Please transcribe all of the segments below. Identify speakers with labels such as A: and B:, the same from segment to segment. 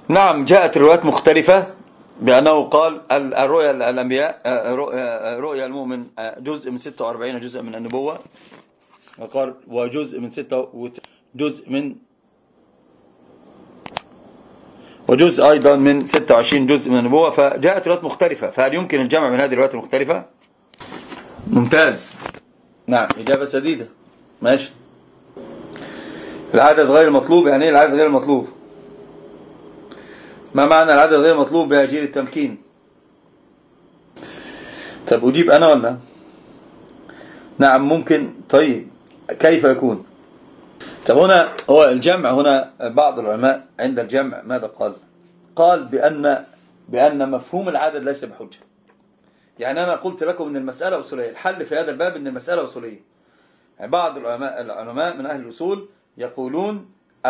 A: نعم، جاءت روايات مختلفة بأنه قال الرؤيا الأنبياء، رؤيا المؤمن جزء من 46 جزء من النبوة، وقال وجزء من وجزء أيضا من 26 جزء من النبوة. فجاءت روايات مختلفة، فهل يمكن الجمع من هذه الروايات المختلفة؟ ممتاز. نعم، إجابة سديدة. ماشي. العدد غير مطلوب، يعني ايه العدد غير مطلوب؟ ما معنى العدد غير مطلوب بأجير التمكين؟ طب أجيب أنا ولا؟ نعم ممكن. طيب كيف يكون؟ طب هنا هو الجمع، هنا بعض العلماء عند الجمع ماذا قال؟ قال بأن مفهوم العدد ليس بحجة. يعني أنا قلت لكم أن المسألة أصولية، الحل في هذا الباب أن المسألة أصولية. يعني بعض العلماء من أهل الأصول يقولون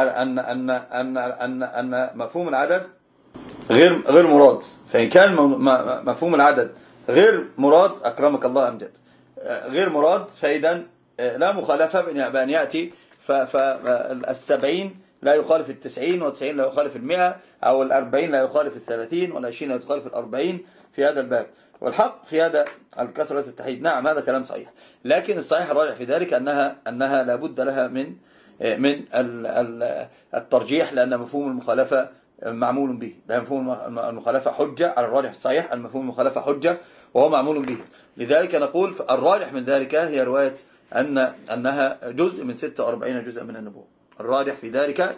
A: أن مفهوم العدد غير مراد. فإن كان مفهوم العدد غير مراد، أكرمك الله أمجد، غير مراد، فإذا لا مخالفة بأن يأتي فالسبعين لا يخالف التسعين، والتسعين لا يخالف المئة، أو الأربعين لا يخالف الثلاثين، والعشرين لا يخالف الأربعين في هذا الباب. والحق في هذا الكسرة التحييد. نعم هذا كلام صحيح، لكن الصحيح الراجح في ذلك أنها لابد لها من الترجيح، لأن مفهوم المخالفة معمول به. لا، مفهوم المخالفة حجة على الراجح الصحيح، المفهوم المخالفة حجة وهو معمول به. لذلك نقول الراجح من ذلك هي رواية أنها جزء من 46 جزء من النبوة. الراجح في ذلك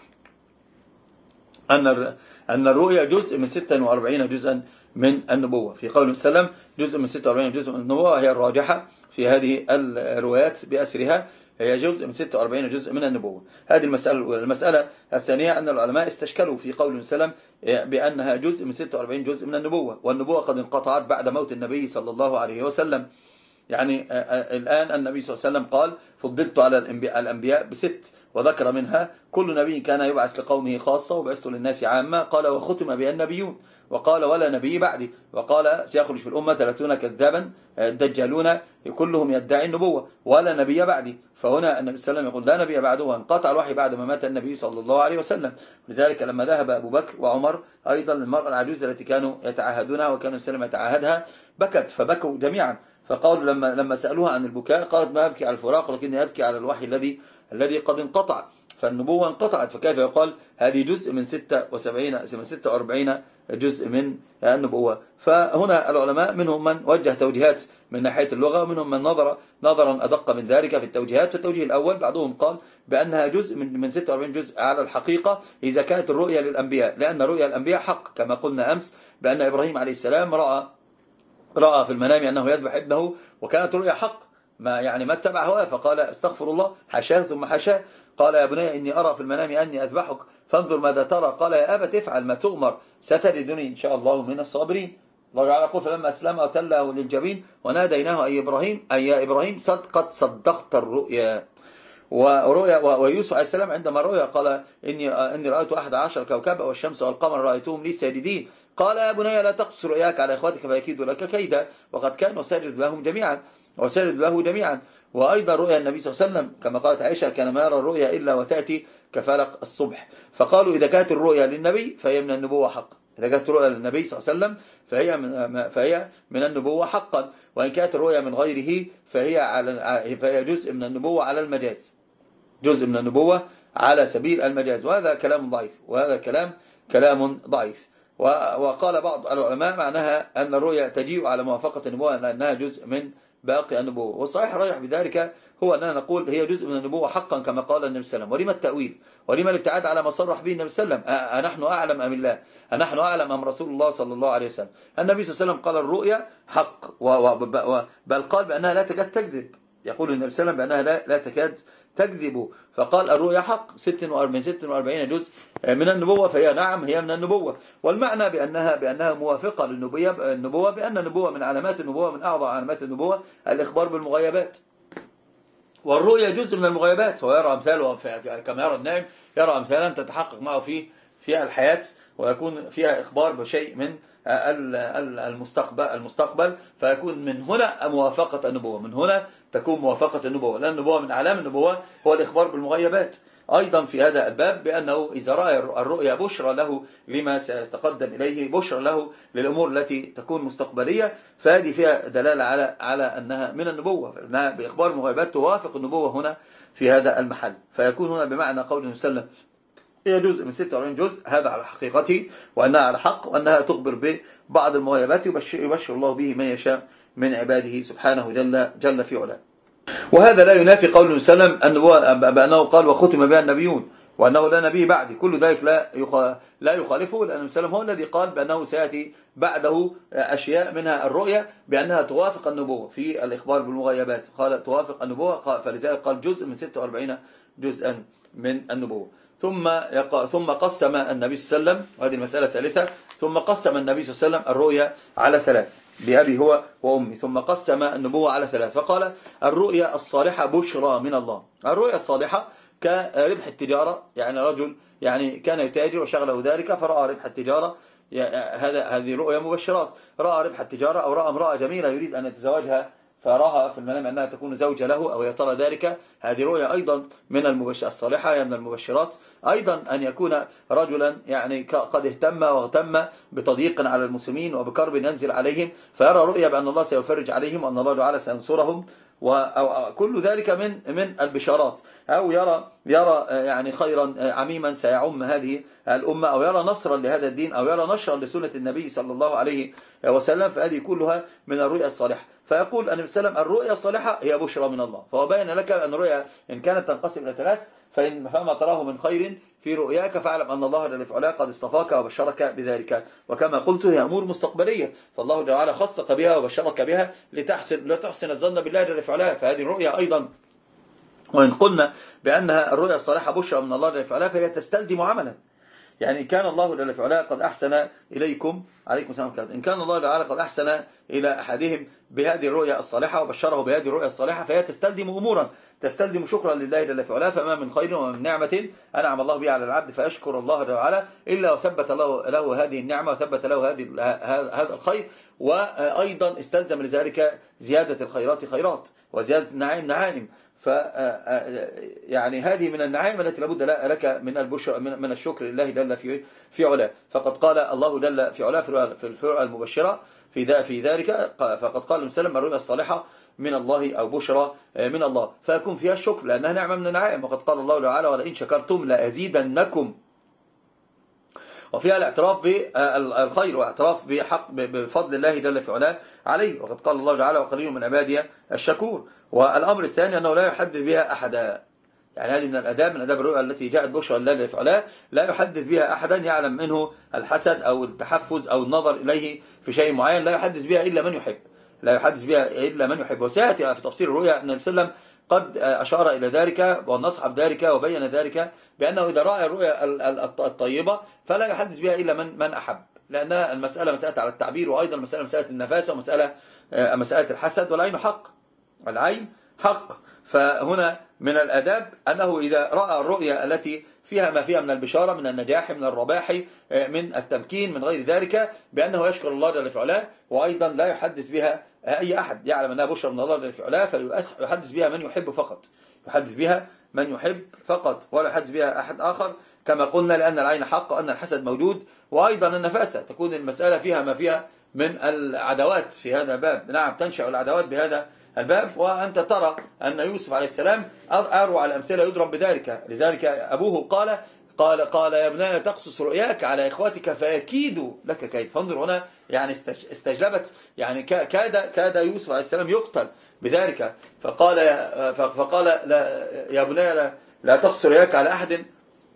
A: أن الرؤيا جزء من 46 جزءا من النبوة. في قول وسلم جزء من 46 جزء من النبوة، هي الراجحة في هذه الروايات بأسرها، هي جزء من 46 جزء من النبوة. هذه المسألة الأولى. المسألة الثانية أن العلماء استشكلوا في قول وسلم بأنها جزء من 46 جزء من النبوة، والنبوة قد انقطعت بعد موت النبي صلى الله عليه وسلم. يعني الآن النبي صلى الله عليه وسلم قال فضلت على الأنبياء بست، وذكر منها كل نبي كان يبعث لقومه خاصة وبعثت للناس عامة، قال وختم بها النبيون، وقال ولا نبي بعدي، وقال سيخرج في الأمة 30 كذابا دجالون كلهم يدعي النبوة ولا نبي بعدي. فهنا النبي صلى الله عليه وسلم يقول لا نبي بعده، وانقطع الوحي بعد ما مات النبي صلى الله عليه وسلم. لذلك لما ذهب أبو بكر وعمر أيضا المرأة العجوز التي كانوا يتعاهدونها وكانوا السلام يتعاهدها بكت، فبكوا جميعا. فقالوا لما سألوها عن البكاء قالت ما أبكي على الفراق ولكني أبكي على الوحي الذي قد انقطع. فالنبوة انقطعت، فكيف يقال هذه جزء من 46 جزء من النبوة؟ فهنا العلماء منهم من وجه توجيهات من ناحية اللغة، ومنهم من نظرا أدق من ذلك في التوجيهات. في التوجيه الأول بعضهم قال بأنها جزء من 46 جزء على الحقيقة إذا كانت الرؤيا للأنبياء، لأن رؤيا الأنبياء حق، كما قلنا أمس بأن إبراهيم عليه السلام رأى في المنام أنه يذبح ابنه، وكانت رؤيا حق، ما اتبع هواه، فقال استغفر الله، حشاه ثم حشاه. قال يا بني إني أرى في المنام أني أذبحك فانظر ماذا ترى، قال يا أبت افعل ما تؤمر ستجدني إن شاء الله من الصابرين. الله تعالى يقول فلما أسلم وتله للجبين وناديناه أي يا إبراهيم قد صدقت الرؤيا. ويوسف عليه السلام عندما رؤيا قال إني رأيت 11 كوكبا والشمس والقمر رأيتهم لي ساجدين، قال يا بني لا تقص رؤياك على إخوتك فيكيدوا لك كيدا، وقد كان وسجد له جميعا. وأيضا رؤيا النبي صلى الله عليه وسلم كما قالت عائشة كان ما يرى الرؤيا إلا وتأتي كفلق الصبح. فقالوا إذا كانت الرؤيا للنبي فهي من النبوة حق، إذا كانت الرؤيا للنبي صلى الله عليه وسلم فهي من النبوة حقا، وإن كانت الرؤيا من غيره فهي جزء من النبوة على المجاز، جزء من النبوة على سبيل المجاز. وهذا كلام ضعيف، وهذا كلام ضعيف. وقال بعض العلماء معناها أن الرؤيا تجيء على موافقة النبوة لأنها جزء من باقي النبوة. والصحيح الراجح بذلك هو أننا نقول هي جزء من النبوة حقا كما قال النبي صلى الله عليه وسلم. ولما التأويل؟ ولما الابتعاد على ما صرح به النبي صلى الله عليه وسلم؟ أنحن أعلم أم الله؟ أنحن أعلم أم رسول الله صلى الله عليه وسلم؟ النبي صلى الله عليه وسلم قال الرؤيا حق، بل قال بأنها لا تكاد تكذب. يقول النبي صلى الله عليه وسلم بأنها لا تكاد تكذب، فقال الرؤيا حق 46 جزء من النبوة، فهي نعم هي من النبوة. والمعنى بأنها موافقة للنبوة، بأن النبوة من علامات النبوة، من أعظم علامات النبوة الإخبار بالمغيبات، والرؤيا جزء من المغيبات. هو يرى أمثاله كما يرى النائم، يرى أمثالا تتحقق معه في الحياة، ويكون فيها إخبار بشيء من المستقبل، فيكون من هنا موافقة النبوة، من هنا تكون موافقة النبوة، لأن النبوة من أعلام النبوة هو الإخبار بالمغيبات. أيضا في هذا الباب بأنه إذا رأى الرؤيا بشرى له لما سيتقدم إليه، بشرى له للأمور التي تكون مستقبلية، فهذه فيها دلالة على أنها من النبوة، فإنها بإخبار المغيبات توافق النبوة هنا في هذا المحل. فيكون هنا بمعنى قوله صلى الله عليه وسلم هي جزء من 46 جزء، هذا على حقيقته وأنها على حق، وأنها تخبر ببعض المغيبات يبشر الله به من يشاء من عباده سبحانه جل في علاه. وهذا لا ينافي قول وسلم بأنه قال وختم بها النبيون وأنه لا نبي بعد، كل ذلك لا يخالفه، لأن وسلم هو الذي قال بأنه سيأتي بعده أشياء منها الرؤية بأنها توافق النبوة في الإخبار بالمغيبات، قال توافق النبوة، فلذلك قال جزء من 46 جزءا من النبوة. ثم قسم النبي صلى الله عليه وسلم، وهذه المسألة الثالثة، ثم قسم النبي صلى الله عليه وسلم الرؤيا على ثلاث بأبي هو وأمي، ثم قسم النبوة على ثلاث، فقال الرؤيا الصالحة بشرى من الله. الرؤيا الصالحة كربح التجارة، يعني رجل يعني كان يتاجر وشغله ذلك فرأى ربح التجارة، هذه رؤيا مبشرات، رأى ربح التجارة أو رأى امرأة جميلة يريد أن يتزوجها فراها في المنام أنها تكون زوجة له أو يترى ذلك، هذه رؤيا أيضا من المبشرات الصالحة، من المبشرات. أيضا أن يكون رجلا يعني قد اهتم واغتم بتضييق على المسلمين وبكرب ينزل عليهم، فيرى رؤيا بأن الله سيفرج عليهم وأن الله تعالى سينصرهم، وكل ذلك من البشارات. أو يرى يعني خيرا عميما سيعم هذه الأمة، أو يرى نصرا لهذا الدين، أو يرى نشرا لسنة النبي صلى الله عليه وسلم، فهذه كلها من الرؤيا الصالحة. فيقول النبي صلى الله عليه وسلم الرؤيا الصالحة هي بشرى من الله. فهو بين لك أن الرؤيا إن كانت تنقسم إلى ثلاث، فما تراه من خير في رؤياك فاعلم أن الله جل وعلا قد اصطفاك وبشرك بذلك، وكما قلت هي أمور مستقبلية، فالله جل وعلا خصك بها وبشرك بها لا تحسن الظن بالله جل وعلا. فهذه الرؤيا أيضا، وإن قلنا بأنها الرؤيا الصالحة بشرى من الله جل وعلا، فهي تستلزم عملا. يعني إن كان الله جل وعلا قد أحسن إليكم عليكم السلام عليكم، إن كان الله تعالى قد أحسن إلى أحدهم بهذه الرؤيا الصالحة وبشره بهذه الرؤيا الصالحة، فهي تستلزم أمورا، تستلزم شكرا لله جل وعلا. فما من خير ومن نعمة أنعم الله بها على العبد فيشكر الله جل وعلا إلا وثبت له هذه النعمة وثبت له هذا الخير، وأيضا استلزم لذلك زيادة الخيرات خيرات وزيادة النعيم نعائم. يعني هذه من النعائم التي لابد لك من الشكر لله جل في علاه. فقد قال الله جل في علاه في الرؤيا المبشرة في ذلك، فقد قال المسلم الرؤيا الصالحة من الله أو بشرى من الله، فيكون فيها الشكر لأنها نعمة من النعائم. وقد قال الله تعالى ولئن شكرتم لأزيدنكم، وفيها الاعتراف بالخير واعتراف بفضل الله جل في علاه عليه. وقد قال الله تعالى وقليل من عبادي الشكور. والأمر الثاني أنه لا يحدث بها أحدا، يعني هذه من الأداب، من أداب الرؤيا التي جاءت بشرى الله جل في علاه، لا يحدث بها أحدا يعلم منه الحسد أو التحفز أو النظر إليه في شيء معين، لا يحدث بها إلا من يحب، لا يحدث بها إلا من يحب. وسيأتي في تفسير الرؤيا أن النبي صلى الله عليه وسلم قد أشار إلى ذلك والنصح بذلك وبين ذلك بأنه إذا رأى الرؤيا الطيبة فلا يحدث بها إلا من أحب، لأن المسألة مسألة على التعبير، وأيضا مسألة النفاسة، ومسألة الحسد، والعين حق، والعين حق. فهنا من الأداب أنه إذا رأى الرؤيا التي فيها ما فيها من البشارة، من النجاح، من الرباح، من التمكين، من غير ذلك، بأنه يشكر الله جل في علاه، وأيضا لا يحدث بها أي أحد يعلم أنها بشرى من الله جل في علاه، فيحدث بها من يحب فقط، يحدث بها من يحب فقط، ولا يحدث بها أحد آخر، كما قلنا لأن العين حق وأن الحسد موجود. وأيضا النفاسة، تكون المسألة فيها ما فيها من العداوات في هذا الباب، نعم تنشأ العداوات بهذا الباب. وأنت ترى أن يوسف عليه السلام أروع الأمثلة يضرب بذلك، لذلك أبوه قال يا ابني تقصص رؤياك على إخواتك فيكيدوا لك كيد. فانظر هنا يعني استجلبت، يعني كاد يوسف عليه السلام يقتل بذلك، فقال يا بني لا تقصص رؤياك على أحد،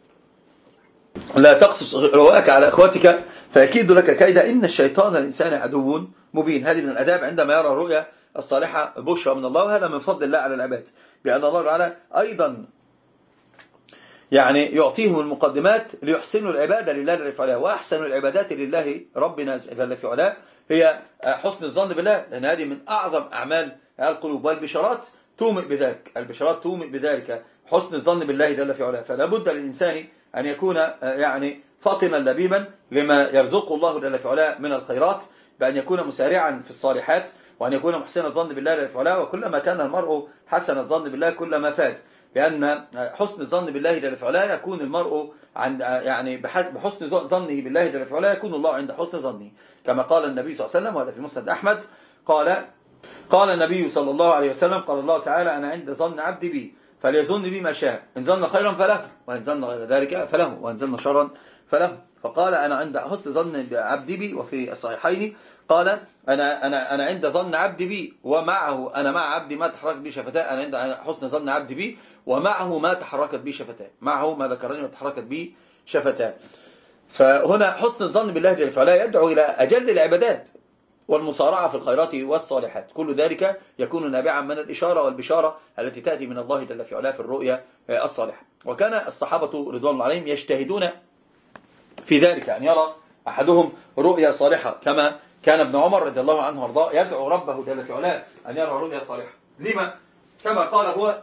A: لا تقصص رؤياك على إخواتك فيكيد لك كيدا إن الشيطان الإنسان عدو مبين. هذه من الأداب عندما يرى الرؤيا الصالحة بشرى من الله، وهذا من فضل الله على العباد، بأن الله تعالى أيضا يعني يعطيهم المقدمات ليحسنوا العبادة لله جل في علاه. وأحسن العبادات لله ربنا جل في علاه هي حسن الظن بالله، لأن هذه من أعظم أعمال القلوب، والبشارات تومئ بذلك، البشارات تومئ بذلك، حسن الظن بالله جل في علاه. فلا بد للإنسان أن يكون يعني فاطنا لبيبا لما يرزقه الله جل في علاه من الخيرات، بأن يكون مسارعا في الصالحات، وأن يكون محسن الظن بالله جل في علاه. وكلما كان المرء حسن الظن بالله كلما فاز. بأن حسن الظن بالله جل وعلا يكون المرء عند يعني بحسن ظنه بالله جل وعلا يكون الله عند حسن ظنه، كما قال النبي صلى الله عليه وسلم، وهذا في مسند أحمد، قال النبي صلى الله عليه وسلم: قال الله تعالى: أنا عند ظن عبدي بي فليظن بي ما شاء، إن ظن خيرا فله، وإن ظن غير ذلك فله، وإن ظن شرا فله. فقال: أنا عند حسن ظن عبدي بي. وفي الصحيحين قال: أنا عند ظن عبدي بي ومعه، أنا مع عبدي ما تحركت بي شفتاه، أنا عند حسن ظن عبدي بي ومعه ما تحركت بي شفتاه، معه ما ذكرني وتحركت بي شفتاه. فهنا حسن الظن بالله جل وعلا يدعو إلى أجل العبادات والمصارعة في الخيرات والصالحات، كل ذلك يكون نابعا من الإشارة والبشارة التي تأتي من الله جل وعلا في الرؤيا الصالحة. وكان الصحابة رضوان الله عليهم يجتهدون في ذلك، أن يرى أحدهم رؤيا صالحة، كما كان ابن عمر رضي الله عنه وارضاه يدعو ربه جل وعلا أن يرى رؤيا صالحة. لما؟ كما قال هو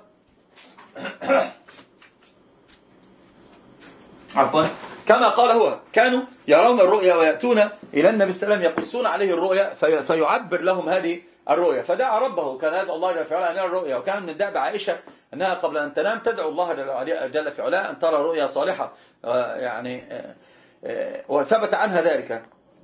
A: عفوا كما قال هو: كانوا يرون الرؤيا ويأتون إلى النبي صلى الله عليه وسلم يقصون عليه الرؤيا فيعبر لهم هذه الرؤيا، فدعا ربه، كان يدعو الله جل وعلا أن يرى الرؤيا. وكان من الدعاء عائشة أنها قبل أن تنام تدعو الله جل وعلا أن ترى رؤيا صالحة، يعني وثبت عنها ذلك.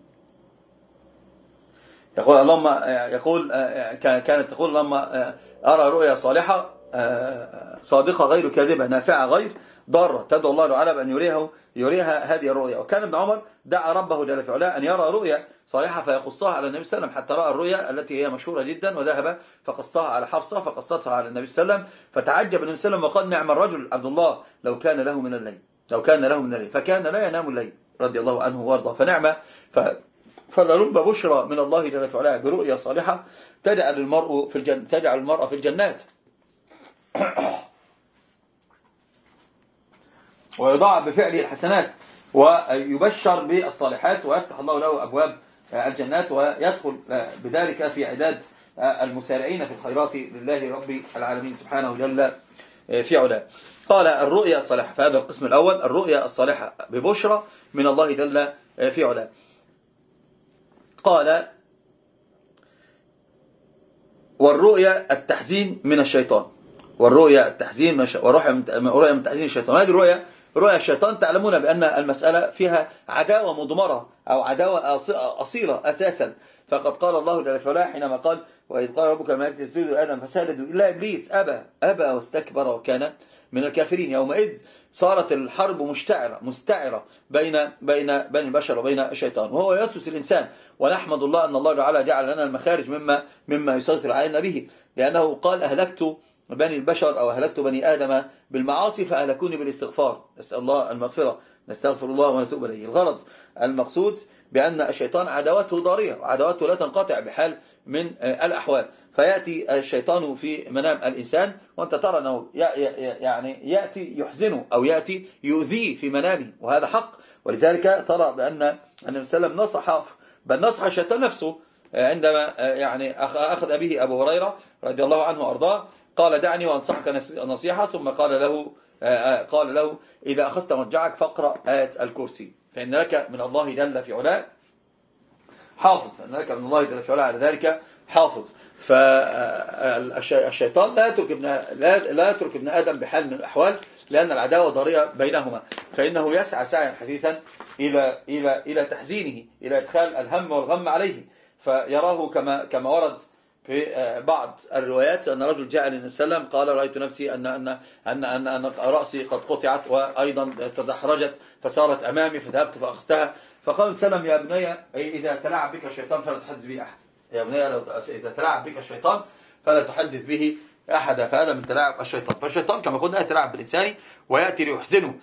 A: كانت تقول: اللهم أرى رؤيا صالحة صادقة غير كاذبة نافعة غير ضارة، تدعو الله تعالى بأن يريها هذه الرؤيا. وكان ابن عمر دعا ربه جل وعلا أن يرى رؤيا صالحة فيقصها على النبي صلى الله عليه وسلم، حتى رأى الرؤيا التي هي مشهورة جدا وذهب فقصها على حفصة فقصتها على النبي صلى الله عليه وسلم، فتعجب النبي صلى الله عليه وسلم وقال: نعم الرجل عبد الله لو كان له من الليل، فكان لا ينام الليل رضي الله عنه وارضاه. فنعمة فلرب بشرى من الله جل وعلا برؤيا صالحة تجعل المرء في الجنات ويضاعف بفعله الحسنات ويبشر بالصالحات ويفتح الله له أبواب الجنات، ويدخل بذلك في عداد المسارعين في الخيرات لله رب العالمين سبحانه جل في علاه. قال: الرؤيا الصالحة، فهذا القسم الأول، الرؤيا الصالحة ببشرى من الله جل في علاه. قال: والرؤيا التحزين من الشيطان، ورؤيا من تحزين الشيطان. هذه رؤيا الشيطان، تعلمون بأن المسألة فيها عداوة مضمرة أو عداوة أصيلة أساسا. فقد قال الله جل وعلا حينما قال: وإذ قال ربك الملائكة اسجدوا لآدم فسجدوا إلا إبليس أبى واستكبر وكان من الكافرين. يومئذ صارت الحرب مستعرة بين البشر وبين الشيطان، وهو يسوس الإنسان. ونحمد الله أن الله تعالى جعل لنا المخارج مما يسيطر علينا به، لأنه قال: أهلكت بني البشر أو أهلكت بني آدم بالمعاصي فأهلكوني بالاستغفار. نسأل الله المغفرة، نستغفر الله ونتوب إليه. الغرض المقصود بأن الشيطان عداوته ضارية وعداوته لا تنقطع بحال من الأحوال. فيأتي الشيطان في منام الإنسان وأنت ترى أنه يعني يأتي يحزنه أو يأتي يؤذيه في منامه، وهذا حق. ولذلك ترى بأن النبي صلى الله عليه وسلم نصح الشيطان نفسه عندما يعني أخذ به أبو هريرة رضي الله عنه وأرضاه، قال: دعني وأنصحك نصيحة، ثم قال له: إذا أخذت مرجعك فاقرأ آية الكرسي فإن لك من الله جل في علاه حافظ، فإن لك من الله جل في علاه على ذلك حافظ. فالشيطان لا يترك ابن آدم بحال من الأحوال، لأن العداوة ضارية بينهما، فإنه يسعى سعيا حثيثا إلى تحزينه، إلى إدخال الهم والغم عليه. فيراه كما ورد في بعض الروايات أن رجل جاء للنبي صلى الله عليه وسلم قال: رأيت نفسي أن رأسي قد قطعت وأيضا تدحرجت فصارت أمامي فذهبت فأخذتها. فقال السلام: يا ابني إذا تلاعب بك الشيطان فلا تحدث به أحد، يا ابني إذا تلاعب بك الشيطان فلا تحدث به أحد، فهذا من تلاعب الشيطان. فالشيطان كما قلنا يتلاعب بالإنسان ويأتي ليحزنه.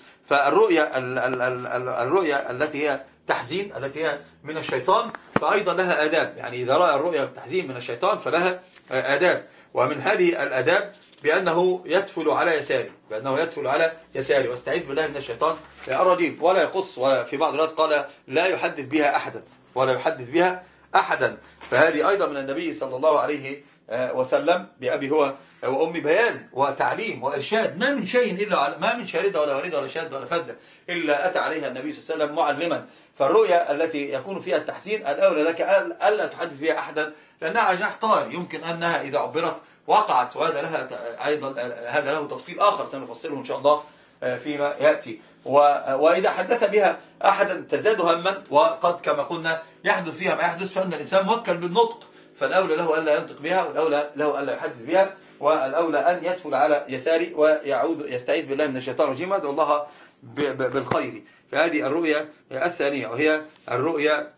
A: فالرؤيا التي هي تحزين التي هي من الشيطان فأيضا لها آداب، يعني إذا رأى الرؤيا التحزين من الشيطان فلها آداب. ومن هذه الآداب بأنه يتفل على يساره واستعيذ بالله من الشيطان الرجيم، ولا يقص، وفي بعض الروايات قال: لا يحدث بها أحدا، فهذه أيضا من النبي صلى الله عليه وسلم بأبي هو وأمي بيان وتعليم وإرشاد، ما من شيء إلا ما من شاردة ولا وريدة ولا شاذ ولا فذة إلا أتى عليها النبي صلى الله عليه وسلم معلما. فالرؤيا التي يكون فيها التحسين الأولى لك ألا تحدث بها أحدا، لأنها على جناح طائر يمكن أنها إذا عبرت وقعت، وهذا لها أيضا هذا له تفصيل آخر سنفصله إن شاء الله فيما يأتي. وإذا حدث بها أحدا تزداد هما، وقد كما قلنا يحدث فيها ما يحدث، فإن الإنسان موكل بالنطق، فالأولى له ألا ينطق بها، والأولى له ألا يحدث بها، والأولى أن يسفل على يساري ويعود يستعيذ بالله من الشيطان الرجيم ويدعو الله بالخير. فهذه الرؤيا الثانية، وهي الرؤيا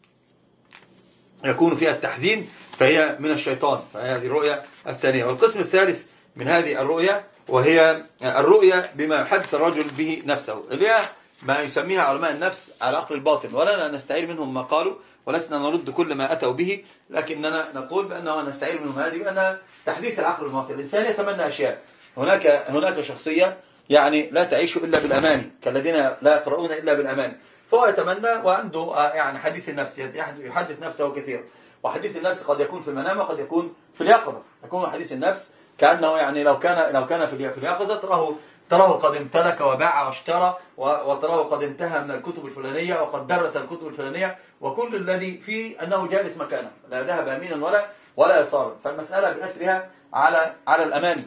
A: يكون فيها التحزين، فهي من الشيطان، فهذه الرؤيا الثانية. والقسم الثالث من هذه الرؤيا وهي الرؤيا بما يحدث الرجل به نفسه، اللي هي ما يسميها علماء النفس على عقل الباطن، ولا نستعير منهم ما قالوا، ولسنا نرد كل ما أتوا به، لكننا نقول بأننا نستعير منهم هذه، بأنها تحديث العقل الباطن. الإنسان يتمنى أشياء، هناك شخصية يعني لا تعيش إلا بالأماني، كالذين لا يقرؤون إلا بالأماني، فهو يتمنى وعنده يعني حديث النفس، يحدث نفسه كثيرا. وحديث النفس قد يكون في المنام وقد يكون في اليقظة. يكون حديث النفس كأنه يعني لو كان في اليقظة تراه قد امتلك وباع واشترى، وتراه قد انتهى من الكتب الفلانية وقد درس الكتب الفلانية، وكل الذي فيه أنه جالس مكانه، لا ذهب يمينا ولا يسارا. فالمسألة بأسرها على الأماني،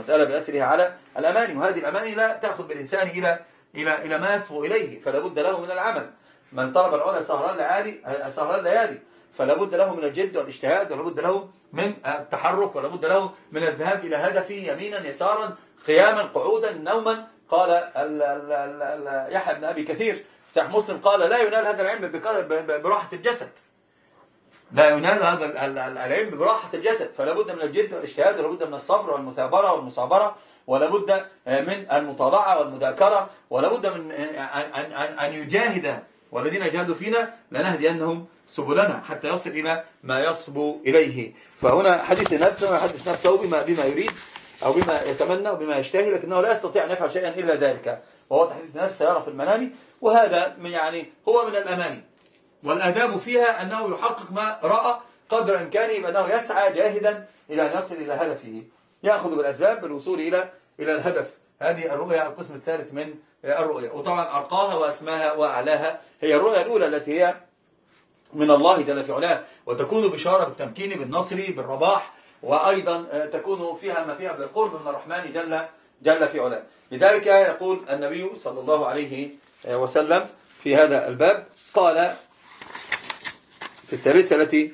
A: وهذه الأماني لا تأخذ بالإنسان إلى ما يسبق إليه، فلا بد له من العمل. من طلب العلا سهران ليالي، فلا بد له من الجد والاجتهاد، ولا بد له من التحرك، ولا بد له من الذهاب إلى هدفه يمينا يسارا، قياما قعودا نوما. قال يحيى بن أبي كثير صحيح مسلم قال لا ينال هذا العلم براحة الجسد، لا ينال هذا العلم براحة الجسد، فلا بد من الجد والاجتهاد، ولا بد من الصبر والمثابرة والمصابرة، ولا بد من المطالعة والمذاكرة، ولا بد من أن يجاهد، والذين جاهدوا فينا لنهدينهم سبلنا حتى يصل إلى ما يصبو إليه. فهنا حديث نفسه يحدث نفسه بما يريد أو بما يتمنى وبما يشتهي، لكنه لا يستطيع أن يفعل شيئا إلا ذلك، وهو تحديث نفسه يرى في المنام، وهذا يعني هو من الأماني. والآداب فيها أنه يحقق ما رأى قدر إمكانه، بأنه يسعى جاهدا إلى أن يصل إلى هدفه، يأخذ بالأسباب بالوصول إلى الهدف. هذه الرؤيا القسم الثالث من الرؤيا، وطبعا أرقاها وأسماها وأعلاها هي الرؤيا الأولى التي هي من الله جل في علاه، وتكون بشارة بالتمكين بالنصر بالرباح، وأيضا تكون فيها ما فيها بالقرب من الرحمن جل في علاه. لذلك يقول النبي صلى الله عليه وسلم في هذا الباب، قال في الثالثة التي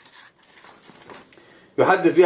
A: يحدث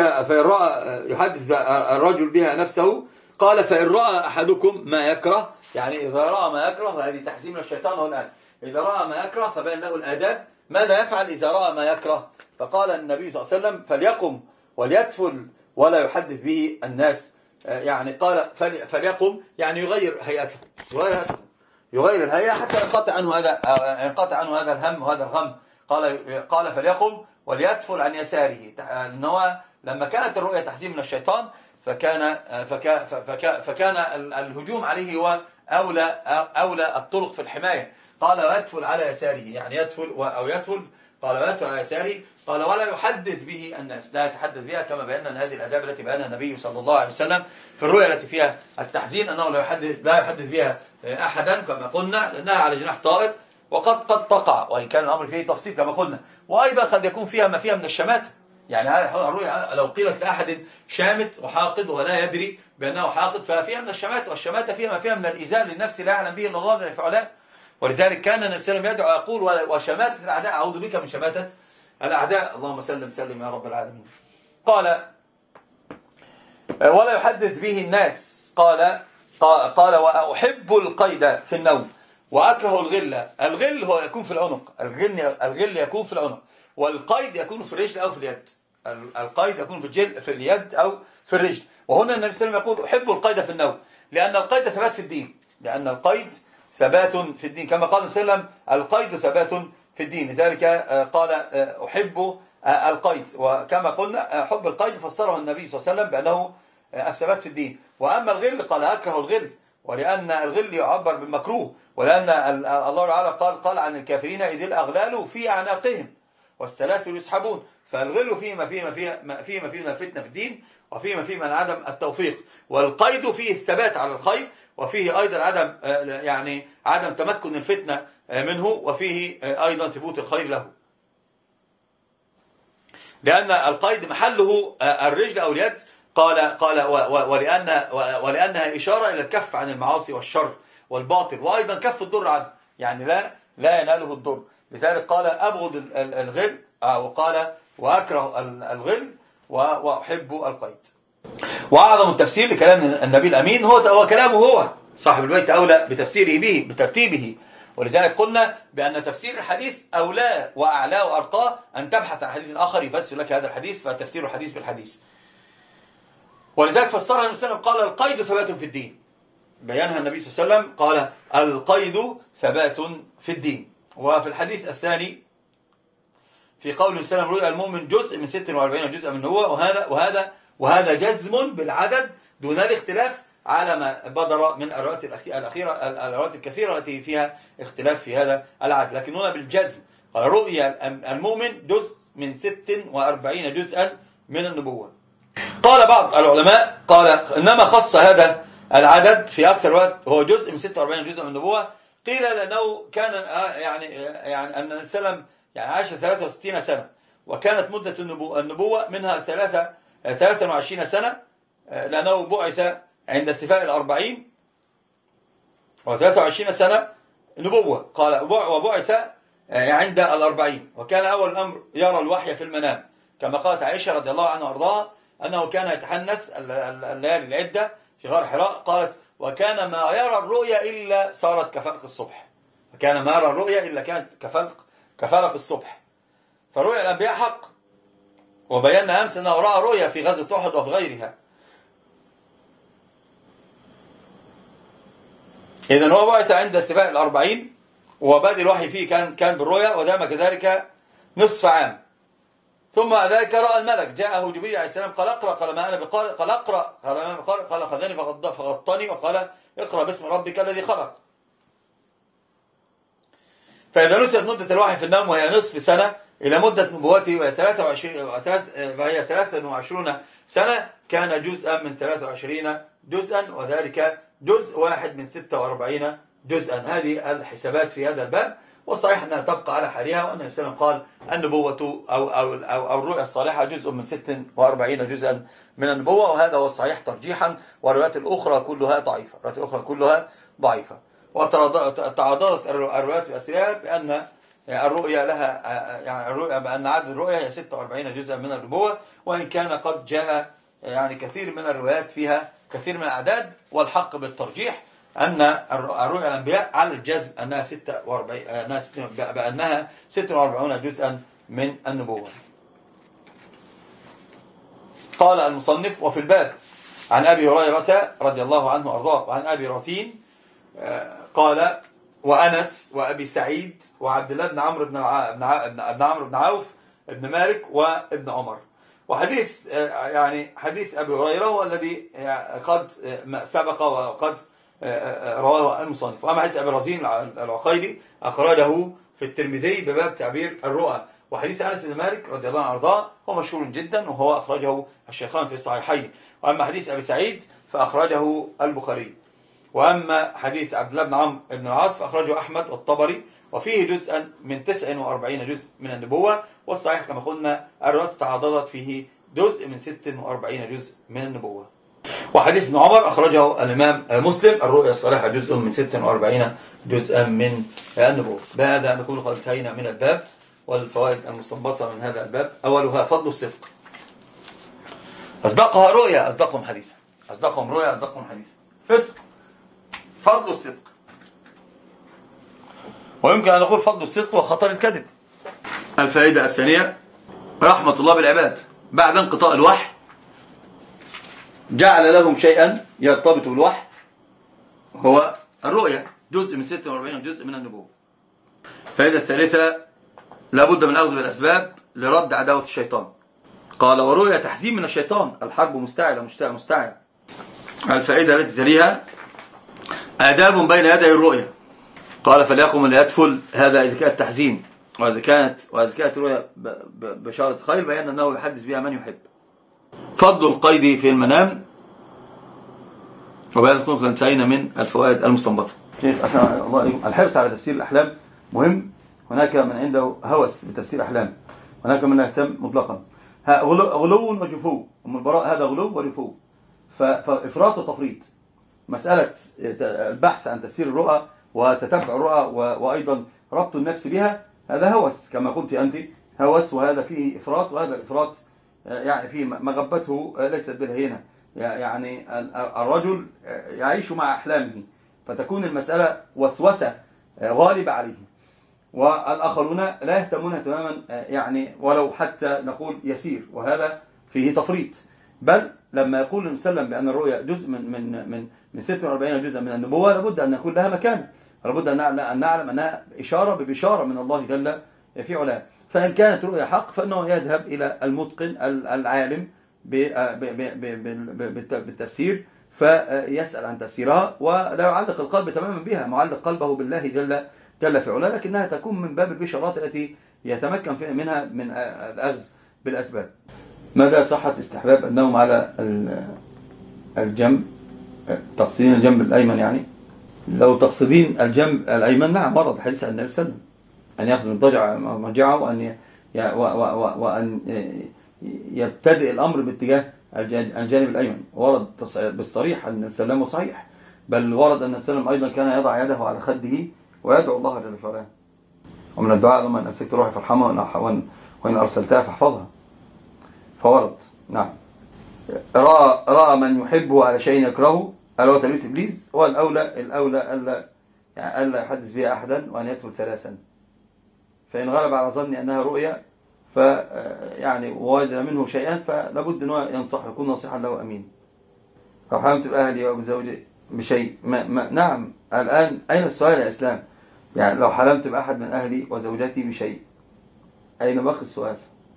A: الرجل بها نفسه، قال فإن رأى أحدكم ما يكره، يعني إذا رأى ما يكره، وهذه تحزين من الشيطان هو الآن، إذا رأى ما يكره فبين له الآداب، ماذا يفعل إذا رأى ما يكره؟ فقال النبي صلى الله عليه وسلم فليقم وليتفل ولا يحدث به الناس، يعني قال فليقم يعني يغير هيئته، يغير الهيئة حتى ينقطع عنه هذا الهم وهذا الغم. قال فليقم وليتفل عن يساره، أنه لما كانت الرؤيا تحزين من الشيطان فكان الهجوم عليه هو أولى الطرق في الحماية. قال ويتفل على يساره، يعني يتفل قال ويتفل على يساره، قال ولا يحدث به الناس، لا يتحدث بها، كما بينا هذه الآداب التي بيانها النبي صلى الله عليه وسلم في الرؤيا التي فيها التحزين، أنه لا يحدث بها أحدا كما قلنا، لأنها على جناح طائر، وقد تقع، وإن كان الأمر فيه تفصيل كما قلنا، وأيضا قد يكون فيها ما فيها من الشماتة. يعني الرؤيا لو قيلت لأحد شامت وحاقد ولا يدري بأنه حاقد ففيها من الشماتة، والشماتة فيها ما فيها من الإيذاء للنفس لا يعلم به إلا الله جل في علاه. ولذلك كان النبي صلى الله عليه وسلم يدعو يقول وشماتة الأعداء، أعوذ بك من شماتة الأعداء، اللهم سلم يا رب العالمين. قال ولا يحدث به الناس، قال وأحب القيد في النوم وأكره الغل هو يكون في العنق، الغل يكون في العنق، والقيد يكون في الرجل أو في اليد، القيد يكون في اليد أو في الرجل. وهنا النبي صلى الله عليه وسلم يقول أحب القيد في النوم، لأن القيد ثبات في الدين، كما قال صلى الله عليه وسلم القيد ثبات في الدين. لذلك قال أحب القيد، وكما قلنا حب القيد فسره النبي صلى الله عليه وسلم بأنه الثبات في الدين. وأما الغل قال أكره الغل، ولأن الغل يعبر بالمكروه، ولأن الله تعالى قال عن الكافرين إذ الأغلال في أعناقهم والسلاسل يسحبون، فالغل فيه ما فيه من الفتنة في الدين، وفيه ما فيه من عدم التوفيق، والقيد فيه الثبات على الخير، وفيه أيضا عدم يعني عدم تمكن الفتنة منه، وفيه أيضا ثبوت الخير له، لأن القيد محله الرجل أو اليد. قال ولأنها إشارة إلى الكف عن المعاصي والشر والباطل، وأيضا كف الضر عنه، يعني لا يناله الضر. لذلك قال أبغض الغل، وقال وأكره الغل وأحب القيد. وأعظم التفسير لكلام النبي الأمين هو كلامه هو صاحب البيت، أولى بتفسيره به بترتيبه. ولذلك قلنا بأن تفسير الحديث أولى وأعلى وأرقى أن تبحث عن حديث آخر يفسر لك هذا الحديث، فتفسير الحديث بالحديث. ولذلك فسرها النبي صلى الله عليه وسلم قال القيد ثبات في الدين، بيانها النبي صلى الله عليه وسلم قال القيد ثبات في الدين. وفي الحديث الثاني في قول النبي صلى الله عليه وسلم رؤيا المؤمن جزء من 46 جزء من هو، وهذا جزم بالعدد دون الاختلاف على ما بدر من الروايات الأخيرة الروايات الكثيرة التي فيها اختلاف في هذا العدد، لكن هنا بالجزم. قال رؤيا المؤمن جزء من 46 جزءا من النبوة. قال بعض العلماء قال إنما خص هذا العدد في أكثر وقت هو جزء من 46 جزء من النبوة، قيل لأنه كان يعني أن السلام يعني عاش 63 سنة، وكانت مدة النبوة منها 23 سنة، لأنه بعث عند استيفاء 40 و23 سنة نبوة. قال وبعث عند 40، وكان أول الأمر يرى الوحي في المنام، كما قالت عائشة رضي الله عنها وارضاها أنه كان يتحنث الليالي العدة في غار حراء. قالت وكان ما يرى الرؤيا إلا صارت كفلق الصبح، وكان ما يرى الرؤيا إلا كانت كفلق الصبح. فرؤيا الأنبياء حق، وبينا أمس أنه رأى رؤيا في غزوة أحد وفي غيرها. إذن هو بعث عند استيفاء 40، وبادئ الوحي فيه كان بالرؤيا، ودام كذلك نصف عام. ثم ذلك رأى الملك، جاءه جبريل عليه السلام قال اقرأ، قال ما أنا بقارئ، قال اقرأ، قال ما أنا بقارئ، قال خذني فغطني وقال اقرأ باسم ربك الذي خلق. فإذا نسيت مدة الوحي في النوم وهي نصف سنة إلى مدة نبوته وهي 23 سنة، كان جزءا من 23 جزءا، وذلك جزء واحد من 46 جزءا. هذه الحسابات في هذا الباب، والصحيح أنها تبقى على حالها، وأن الإسلام قال النبوة أو الرؤيا الصالحة جزء من 46 جزءا من النبوة، وهذا هو الصحيح ترجيحا، والروايات الأخرى كلها ضعيفة. وتعاضدت الروايات الأسرية بأن الرؤيا لها يعني بأن عدد الرؤيا هي 46 جزءا من النبوة، وإن كان قد جاء يعني كثير من الروايات فيها كثير من الأعداد، والحق بالترجيح أن الرؤيا الأنبياء على الجزم أنها 46 جزءا من النبوة. قال المصنف وفي الباب عن أبي هريرة رضي الله عنه وأرضاه وعن أبي رثين قال وأنس وأبي سعيد وعبد الله بن عمرو بن عوف بن مالك وابن عمر. وحديث يعني حديث أبي هريرة هو الذي قد سبق وقد رواه المصنف. وأما حديث أبي رزين العقيلي أخرجه في الترمذي بباب تعبير الرؤى. وحديث أنس بن مالك رضي الله عنه وارضاه هو مشهور جدا، وهو أخرجه الشيخان في الصحيحين. وأما حديث أبي سعيد فأخرجه البخاري. وأما حديث عبد الله بن عمرو بن العاص فأخرجه أحمد والطبري، وفيه جزءا من 49 جزء من النبوة. والصحيح كما قلنا الروايات تعاضدت فيه جزء من 46 جزء من النبوة. وحديث ابن عمر أخرجه الإمام مسلم الرؤيا الصالحة جزء من 46 جزءا من النبوة. بهذا نكون قد انتهينا من الباب. والفوائد المستنبطة من هذا الباب أولها فضل الصدق، أصدقها رؤيا أصدقهم حديثا، أصدقهم رؤيا أصدقهم حديثا، صدق فضل الصدق. ويمكن أن نقول فضل الصدق وخطر الكذب. الفائدة الثانية رحمة الله بالعباد، بعد انقطاع الوحي جعل لهم شيئا يرتبط بالوحي هو الرؤيا جزء من 46 جزء من النبوة. الفائدة الثالثة لابد من أخذ بالأسباب لرد عداوة الشيطان. قال ورؤيا تحزين من الشيطان، الحرب مستعلة مستعلة. الفائدة التي تليها آداب بين يدي الرؤيا. قال فليقم اللي يدفل هذا إذا كان التحزين، وإذا كانت رؤيا بشارة خير بيان أنه يحدث بها من يحب. فضل القيد في المنام، وبهذا نكون انتهينا من الفوائد المستنبطة. شيخ الله الحرص على تفسير الأحلام مهم. هناك من عنده هوس بتفسير الأحلام، هناك من لا يهتم مطلقا. غلو وجفو، أم البراء هذا غلو وجفو، فإفراط وتفريط. مسألة البحث عن تفسير الرؤى وتتبع الرؤى وأيضا ربط النفس بها، هذا هوس كما قلت أنت، هوس، وهذا فيه إفراط، وهذا الإفراط يعني فيه مغبته ليست بالهينة. يعني الرجل يعيش مع أحلامه، فتكون المسألة وسوسة غالبة عليه، والآخرون لا يهتمون تماما، يعني ولو حتى نقول يسير، وهذا فيه تفريط. بل لما يقول المسلم بأن الرؤيا جزء من 46 جزءا من النبوة، لابد أن يكون لها مكان، لابد أن نعلم أنها إشارة ببشارة من الله جل في علاه. فإن كانت رؤيا حق فإنه يذهب إلى المتقن العالم بالتفسير، فيسأل عن تفسيرها، ولا يعلق القلب تماما بها، معلق قلبه بالله جل في علاه، لكنها تكون من باب البشارات التي يتمكن منها من الأخذ بالأسباب. ماذا صحة استحباب النوم على الجنب، تقصدين الجنب الأيمن؟ يعني لو تقصدين الجنب الأيمن، نعم، ورد حديث عن النبي صلى الله عليه وسلم أن يأخذ مضجعه وأن يبتدئ الأمر باتجاه الجانب الأيمن. ورد بالصريح أن السلام صحيح، بل ورد أن السلام أيضا كان يضع يده على خده ويدعو الله جل وعلا. ومن الدعاء لما أمسكت روحي فارحمها، وإن أرسلتها فاحفظها، فورد. نعم. رأى من يحبه على شيء يكرهه، ألا هو تلبيس إبليس، هو الأولى ألا يحدث بها أحدا، وأن يدخل ثلاثا. فإن غلب على ظني أنها رؤيا يعني ووجد منه شيئا، فلابد أنه ينصح، يكون نصيحا له أمين. لو حلمت بأهلي وبزوجي بشيء نعم. الآن أين السؤال يا إسلام؟ يعني لو حلمت بأحد من أهلي وزوجتي بشيء، أين بقي السؤال؟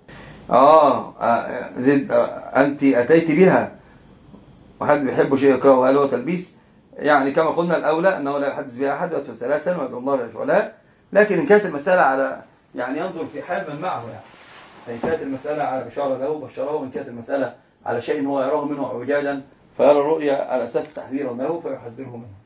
A: أنت أتيت بها، وحد بيحب شيء يكرهه، هل هو تلبيس؟ يعني كما قلنا الأولى أنه لا يحدث بها أحد، ويدخل ثلاثا، ويدعو الله جل وعلا. لكن إن كانت المسألة على يعني ينظر في حال من معه، يعني إن كانت المسألة على بشارة له بشره، وإن كانت المسألة على شيء هو يراه منه اعوجاجا، فيرى الرؤيا على أساس تحذيرا له فيحذره منه.